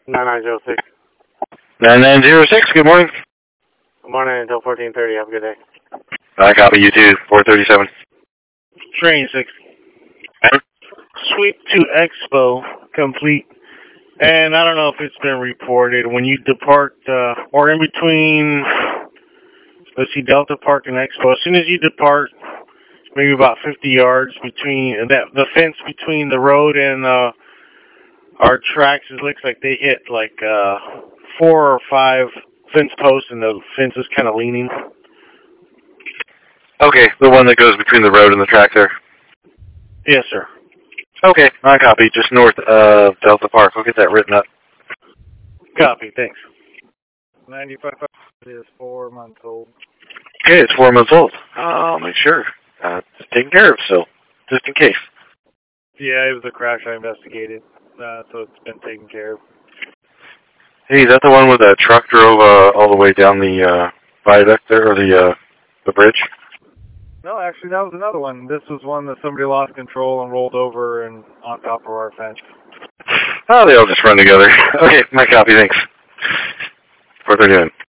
9906. 9906, good morning. Good morning until 14:30. Have a good day. I copy you too, 437. Train 6. Sweep to Expo complete. And I don't know if it's been reported. When you depart, or in between, let's see, Delta Park and Expo, as soon as you depart, maybe about 50 yards between the fence between the road and our tracks, it looks like they hit like 4 or 5 fence posts, and the fence is kind of leaning. Okay, the one that goes between the road and the track there. Yes, sir. Okay, I copy, just north of Delta Park. I'll get that written up. Copy, thanks. 95 is 4 months old. Okay, it's 4 months old. I'll make sure. It's taken care of still, just in case. Yeah, it was a crash I investigated, so it's been taken care of. Hey, is that the one where the truck drove all the way down the viaduct there, or the bridge? No, actually, that was another one. This was one that somebody lost control and rolled over and on top of our fence. Oh, they all just run together. Okay, my copy, thanks. 439.